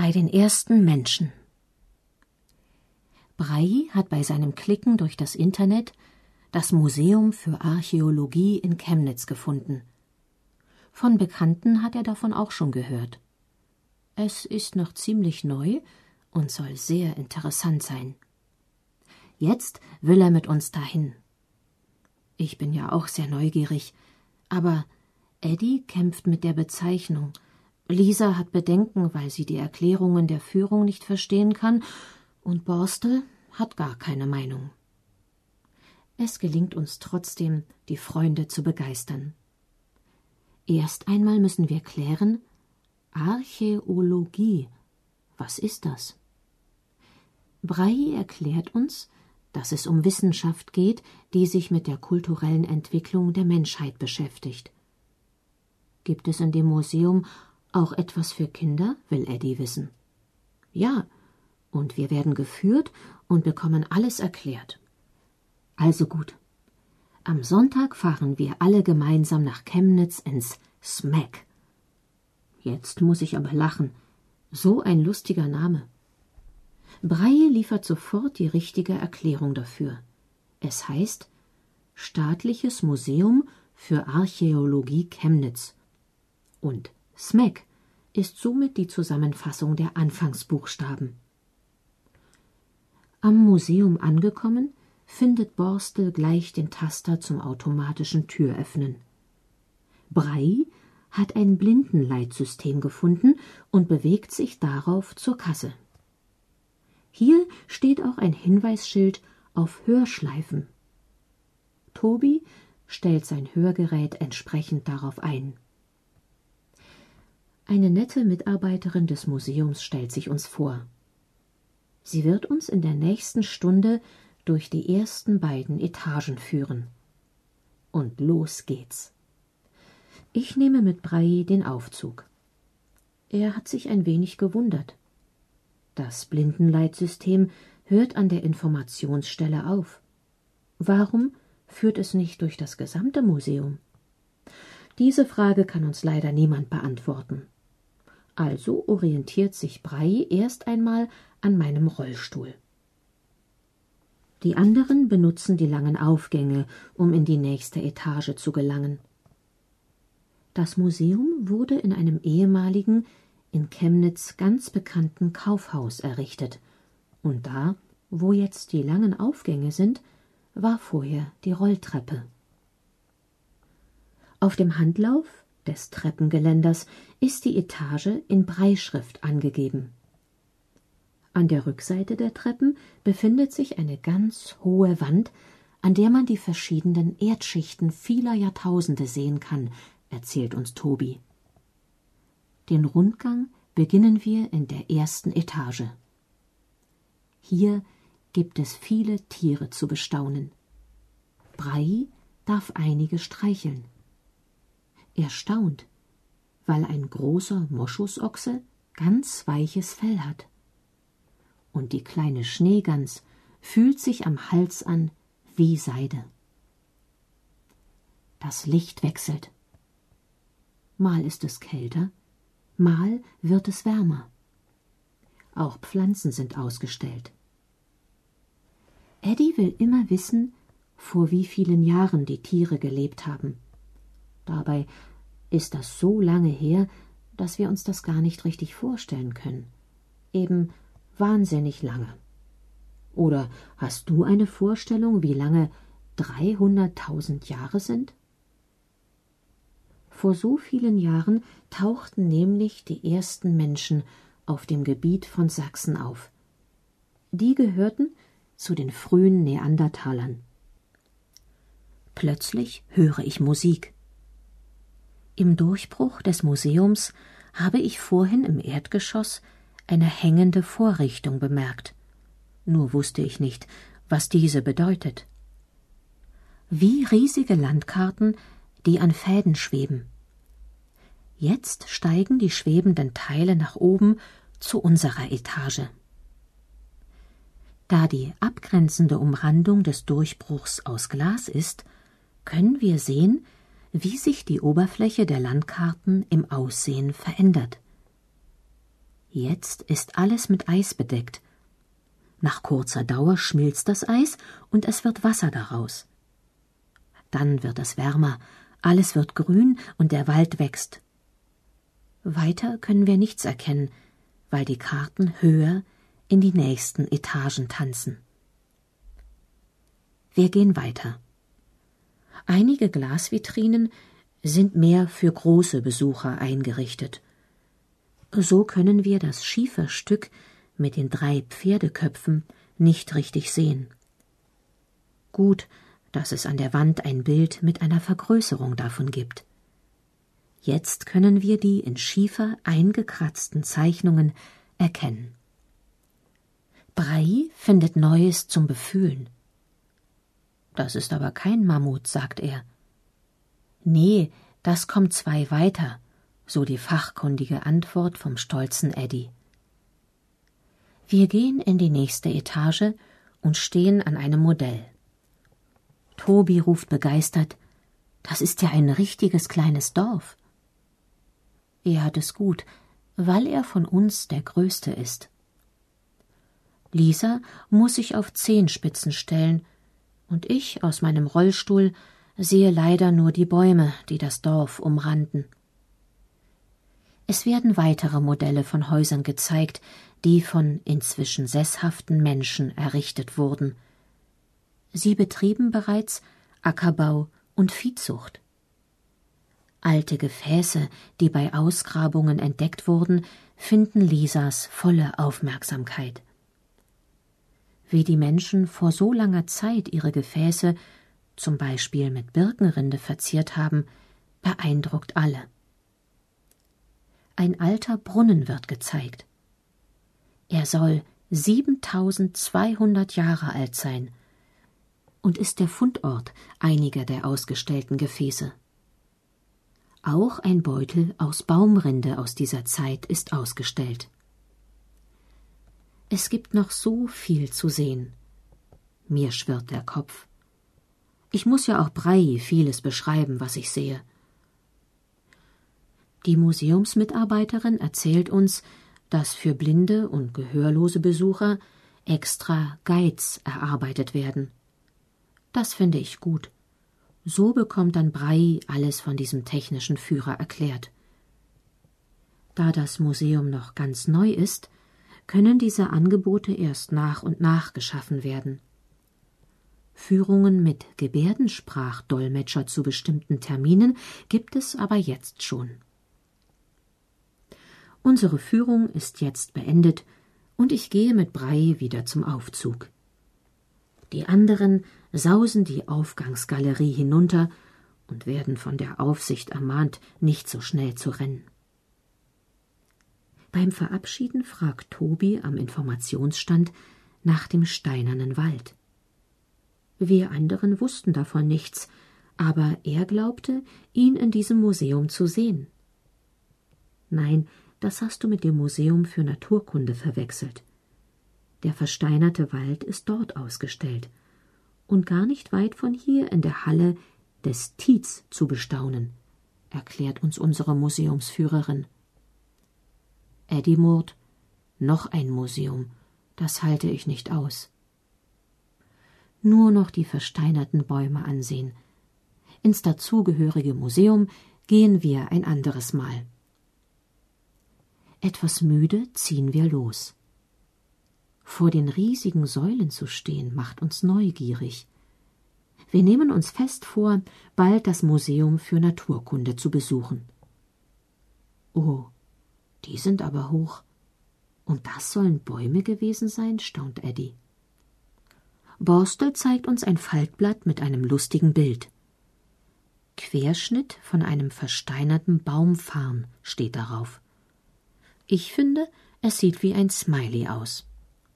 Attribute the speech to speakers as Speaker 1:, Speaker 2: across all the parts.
Speaker 1: bei den ersten Menschen. Brahe hat bei seinem Klicken durch das Internet das Museum für Archäologie in Chemnitz gefunden. Von Bekannten hat er davon auch schon gehört. Es ist noch ziemlich neu und soll sehr interessant sein. Jetzt will er mit uns dahin. Ich bin ja auch sehr neugierig, aber Eddie kämpft mit der Bezeichnung. Lisa hat Bedenken, weil sie die Erklärungen der Führung nicht verstehen kann, und Borstel hat gar keine Meinung. Es gelingt uns trotzdem, die Freunde zu begeistern. Erst einmal müssen wir klären: Archäologie, was ist das? Brahe erklärt uns, dass es um Wissenschaft geht, die sich mit der kulturellen Entwicklung der Menschheit beschäftigt. Gibt es in dem Museum auch etwas für Kinder, will Eddie wissen. Ja, und wir werden geführt und bekommen alles erklärt. Also gut. Am Sonntag fahren wir alle gemeinsam nach Chemnitz ins SMAC. Jetzt muss ich aber lachen. So ein lustiger Name. Brahe liefert sofort die richtige Erklärung dafür. Es heißt Staatliches Museum für Archäologie Chemnitz. Und SMAC ist somit die Zusammenfassung der Anfangsbuchstaben. Am Museum angekommen, findet Borstel gleich den Taster zum automatischen Türöffnen. Brahe hat ein Blindenleitsystem gefunden und bewegt sich darauf zur Kasse. Hier steht auch ein Hinweisschild auf Hörschleifen. Tobi stellt sein Hörgerät entsprechend darauf ein. Eine nette Mitarbeiterin des Museums stellt sich uns vor. Sie wird uns in der nächsten Stunde durch die ersten beiden Etagen führen. Und los geht's. Ich nehme mit Brahe den Aufzug. Er hat sich ein wenig gewundert. Das Blindenleitsystem hört an der Informationsstelle auf. Warum führt es nicht durch das gesamte Museum? Diese Frage kann uns leider niemand beantworten. Also orientiert sich Brahe erst einmal an meinem Rollstuhl. Die anderen benutzen die langen Aufgänge, um in die nächste Etage zu gelangen. Das Museum wurde in einem ehemaligen, in Chemnitz ganz bekannten Kaufhaus errichtet, und da, wo jetzt die langen Aufgänge sind, war vorher die Rolltreppe. Auf dem Handlauf des Treppengeländers ist die Etage in Brailleschrift angegeben. An der Rückseite der Treppen befindet sich eine ganz hohe Wand, an der man die verschiedenen Erdschichten vieler Jahrtausende sehen kann, erzählt uns Tobi. Den Rundgang beginnen wir in der ersten Etage. Hier gibt es viele Tiere zu bestaunen. Brahe darf einige streicheln. Er staunt, weil ein großer Moschusochse ganz weiches Fell hat. Und die kleine Schneegans fühlt sich am Hals an wie Seide. Das Licht wechselt. Mal ist es kälter, mal wird es wärmer. Auch Pflanzen sind ausgestellt. Eddie will immer wissen, vor wie vielen Jahren die Tiere gelebt haben. Dabei ist das so lange her, dass wir uns das gar nicht richtig vorstellen können. Eben wahnsinnig lange. Oder hast du eine Vorstellung, wie lange 300.000 Jahre sind? Vor so vielen Jahren tauchten nämlich die ersten Menschen auf dem Gebiet von Sachsen auf. Die gehörten zu den frühen Neandertalern. Plötzlich höre ich Musik. Im Durchbruch des Museums habe ich vorhin im Erdgeschoss eine hängende Vorrichtung bemerkt. Nur wusste ich nicht, was diese bedeutet. Wie riesige Landkarten, die an Fäden schweben. Jetzt steigen die schwebenden Teile nach oben zu unserer Etage. Da die abgrenzende Umrandung des Durchbruchs aus Glas ist, können wir sehen, wie sich die Oberfläche der Landkarten im Aussehen verändert. Jetzt ist alles mit Eis bedeckt. Nach kurzer Dauer schmilzt das Eis und es wird Wasser daraus. Dann wird es wärmer, alles wird grün und der Wald wächst. Weiter können wir nichts erkennen, weil die Karten höher in die nächsten Etagen tanzen. Wir gehen weiter. Einige Glasvitrinen sind mehr für große Besucher eingerichtet. So können wir das Schieferstück mit den 3 Pferdeköpfen nicht richtig sehen. Gut, dass es an der Wand ein Bild mit einer Vergrößerung davon gibt. Jetzt können wir die in Schiefer eingekratzten Zeichnungen erkennen. Brahe findet Neues zum Befühlen. Das ist aber kein Mammut, sagt er. Nee, das kommt 2 weiter, so die fachkundige Antwort vom stolzen Eddie. Wir gehen in die nächste Etage und stehen an einem Modell. Tobi ruft begeistert, das ist ja ein richtiges kleines Dorf. Er hat es gut, weil er von uns der Größte ist. Lisa muss sich auf Zehenspitzen stellen, und ich aus meinem Rollstuhl sehe leider nur die Bäume, die das Dorf umranden. Es werden weitere Modelle von Häusern gezeigt, die von inzwischen sesshaften Menschen errichtet wurden. Sie betrieben bereits Ackerbau und Viehzucht. Alte Gefäße, die bei Ausgrabungen entdeckt wurden, finden Lisas volle Aufmerksamkeit. Wie die Menschen vor so langer Zeit ihre Gefäße, zum Beispiel mit Birkenrinde, verziert haben, beeindruckt alle. Ein alter Brunnen wird gezeigt. Er soll 7200 Jahre alt sein und ist der Fundort einiger der ausgestellten Gefäße. Auch ein Beutel aus Baumrinde aus dieser Zeit ist ausgestellt. Es gibt noch so viel zu sehen. Mir schwirrt der Kopf. Ich muss ja auch Brahe vieles beschreiben, was ich sehe. Die Museumsmitarbeiterin erzählt uns, dass für blinde und gehörlose Besucher extra Guides erarbeitet werden. Das finde ich gut. So bekommt dann Brahe alles von diesem technischen Führer erklärt. Da das Museum noch ganz neu ist, können diese Angebote erst nach und nach geschaffen werden. Führungen mit Gebärdensprachdolmetscher zu bestimmten Terminen gibt es aber jetzt schon. Unsere Führung ist jetzt beendet und ich gehe mit Brahe wieder zum Aufzug. Die anderen sausen die Aufgangsgalerie hinunter und werden von der Aufsicht ermahnt, nicht so schnell zu rennen. Beim Verabschieden fragt Tobi am Informationsstand nach dem Steinernen Wald. Wir anderen wussten davon nichts, aber er glaubte, ihn in diesem Museum zu sehen. Nein, das hast du mit dem Museum für Naturkunde verwechselt. Der versteinerte Wald ist dort ausgestellt und gar nicht weit von hier in der Halle des Tietz zu bestaunen, erklärt uns unsere Museumsführerin. Eddie murrt, noch ein Museum, das halte ich nicht aus. Nur noch die versteinerten Bäume ansehen. Ins dazugehörige Museum gehen wir ein anderes Mal. Etwas müde ziehen wir los. Vor den riesigen Säulen zu stehen, macht uns neugierig. Wir nehmen uns fest vor, bald das Museum für Naturkunde zu besuchen. Oh, die sind aber hoch. Und das sollen Bäume gewesen sein, staunt Eddie. Borstel zeigt uns ein Faltblatt mit einem lustigen Bild. Querschnitt von einem versteinerten Baumfarn steht darauf. Ich finde, es sieht wie ein Smiley aus.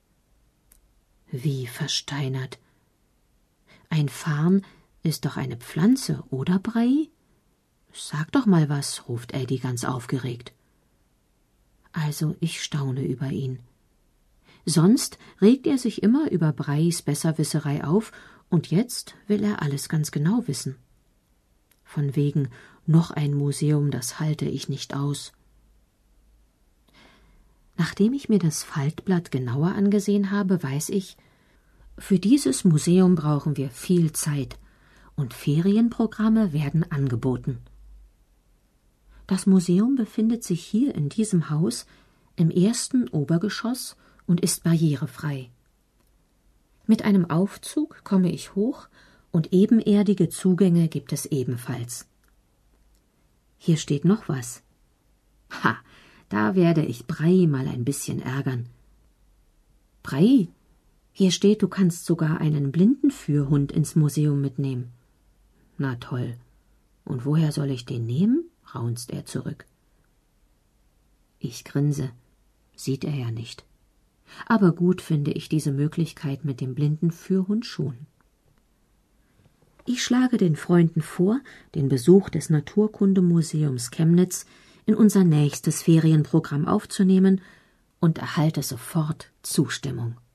Speaker 1: Wie versteinert? Ein Farn ist doch eine Pflanze, oder, Brahe? Sag doch mal was, ruft Eddie ganz aufgeregt. Also ich staune über ihn. Sonst regt er sich immer über Brahes Besserwisserei auf, und jetzt will er alles ganz genau wissen. Von wegen noch ein Museum, das halte ich nicht aus. Nachdem ich mir das Faltblatt genauer angesehen habe, weiß ich, für dieses Museum brauchen wir viel Zeit und Ferienprogramme werden angeboten. Das Museum befindet sich hier in diesem Haus im ersten Obergeschoss und ist barrierefrei. Mit einem Aufzug komme ich hoch und ebenerdige Zugänge gibt es ebenfalls. Hier steht noch was. Ha, da werde ich Brei mal ein bisschen ärgern. Brei, hier steht, du kannst sogar einen Blindenführhund ins Museum mitnehmen. Na toll. Und woher soll ich den nehmen? Raunzt er zurück. Ich grinse. Sieht er ja nicht. Aber gut finde ich diese Möglichkeit mit dem Blindenführhund schon. Ich schlage den Freunden vor, den Besuch des Naturkundemuseums Chemnitz in unser nächstes Ferienprogramm aufzunehmen und erhalte sofort Zustimmung.